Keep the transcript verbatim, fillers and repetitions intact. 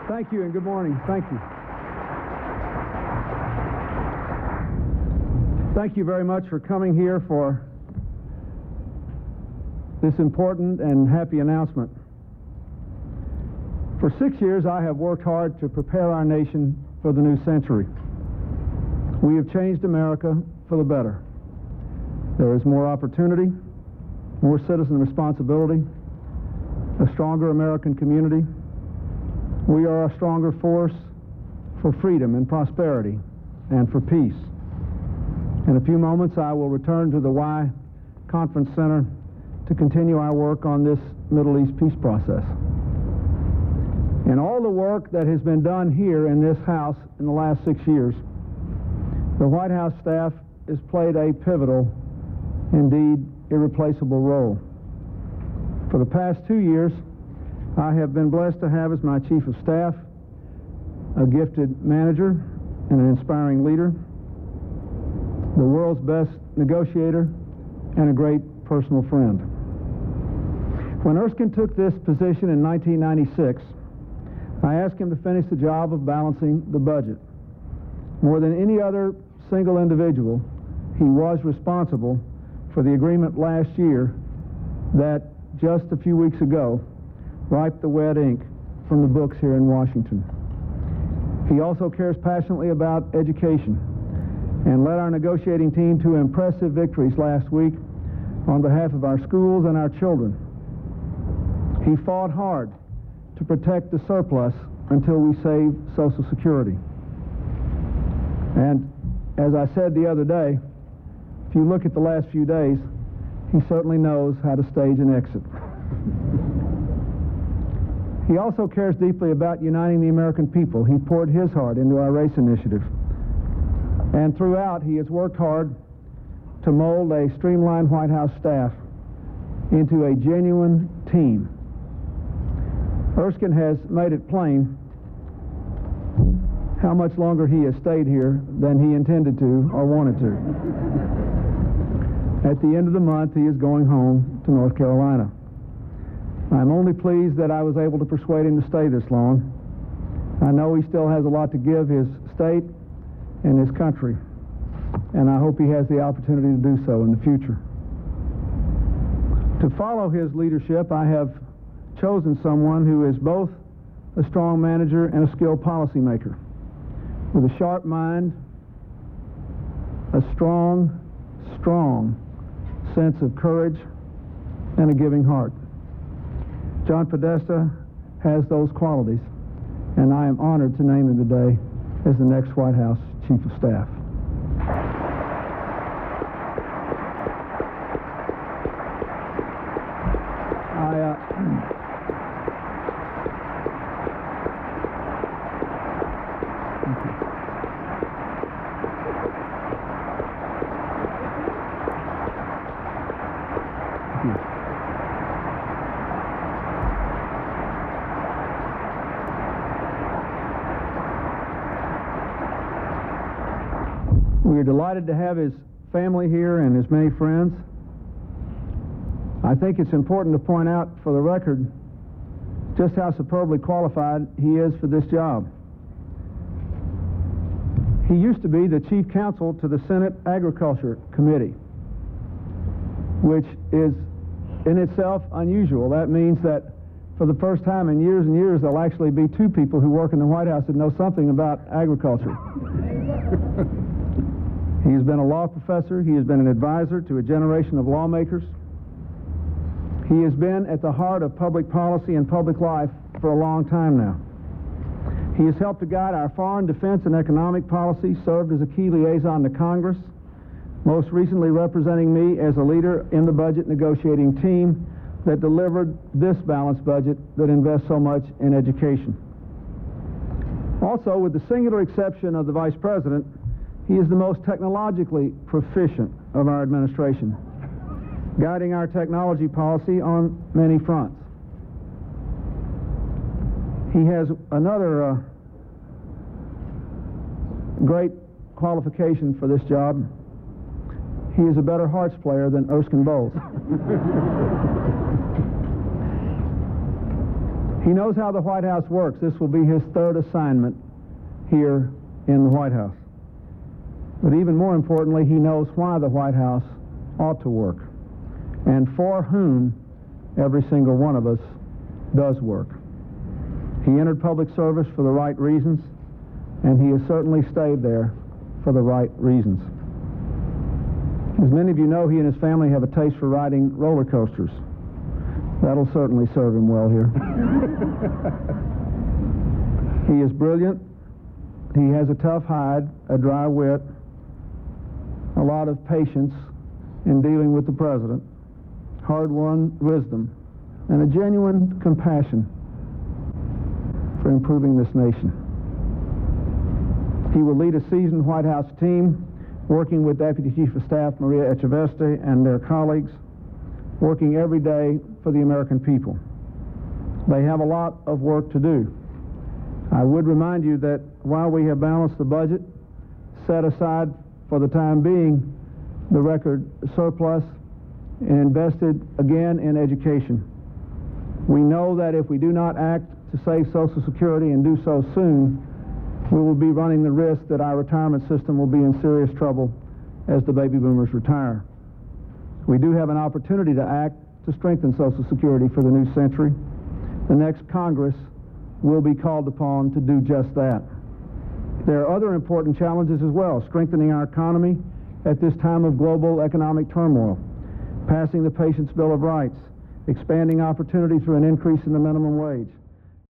Thank you and good morning. Thank you. Thank you very much for coming here for this important and happy announcement. For six years, I have worked hard to prepare our nation for the new century. We have changed America for the better. There is more opportunity, more citizen responsibility, a stronger American community. We are a stronger force for freedom and prosperity and for peace. In a few moments, I will return to the Y Conference Center to continue our work on this Middle East peace process. In all the work that has been done here in this House in the last six years, the White House staff has played a pivotal, indeed irreplaceable role. For the past two years, I have been blessed to have as my Chief of Staff a gifted manager and an inspiring leader, the world's best negotiator, and a great personal friend. When Erskine took this position in nineteen ninety-six, I asked him to finish the job of balancing the budget. More than any other single individual, he was responsible for the agreement last year that just a few weeks ago wiped the wet ink from the books here in Washington. He also cares passionately about education and led our negotiating team to impressive victories last week on behalf of our schools and our children. He fought hard to protect the surplus until we saved Social Security. And as I said the other day, if you look at the last few days, he certainly knows how to stage an exit. He also cares deeply about uniting the American people. He poured his heart into our race initiative. And throughout, he has worked hard to mold a streamlined White House staff into a genuine team. Erskine has made it plain how much longer he has stayed here than he intended to or wanted to. At the end of the month, he is going home to North Carolina. I'm only pleased that I was able to persuade him to stay this long. I know he still has a lot to give his state and his country, and I hope he has the opportunity to do so in the future. To follow his leadership, I have chosen someone who is both a strong manager and a skilled policymaker, with a sharp mind, a strong, strong sense of courage, and a giving heart. John Podesta has those qualities, and I am honored to name him today as the next White House Chief of Staff. I, uh, We are delighted to have his family here and his many friends. I think it's important to point out for the record just how superbly qualified he is for this job. He used to be the chief counsel to the Senate Agriculture Committee, which is in itself unusual. That means that for the first time in years and years, there'll actually be two people who work in the White House that know something about agriculture. He has been a law professor. He has been an advisor to a generation of lawmakers. He has been at the heart of public policy and public life for a long time now. He has helped to guide our foreign, defense, and economic policy, served as a key liaison to Congress, most recently representing me as a leader in the budget negotiating team that delivered this balanced budget that invests so much in education. Also, with the singular exception of the Vice President, he is the most technologically proficient of our administration, guiding our technology policy on many fronts. He has another uh, great qualification for this job. He is a better hearts player than Erskine Bowles. He knows how the White House works. This will be his third assignment here in the White House. But even more importantly, he knows why the White House ought to work and for whom every single one of us does work. He entered public service for the right reasons, and he has certainly stayed there for the right reasons. As many of you know, he and his family have a taste for riding roller coasters. That'll certainly serve him well here. He is brilliant. He has a tough hide, a dry wit, a lot of patience in dealing with the president, hard-won wisdom, and a genuine compassion for improving this nation. He will lead a seasoned White House team, working with Deputy Chief of Staff Maria Echaveste and their colleagues, working every day for the American people. They have a lot of work to do. I would remind you that while we have balanced the budget, set aside for the time being the record surplus, and invested again in education, we know that if we do not act to save Social Security and do so soon, we will be running the risk that our retirement system will be in serious trouble as the baby boomers retire. We do have an opportunity to act to strengthen Social Security for the new century. The next Congress will be called upon to do just that. There are other important challenges as well: strengthening our economy at this time of global economic turmoil, passing the Patients' Bill of Rights, expanding opportunity through an increase in the minimum wage,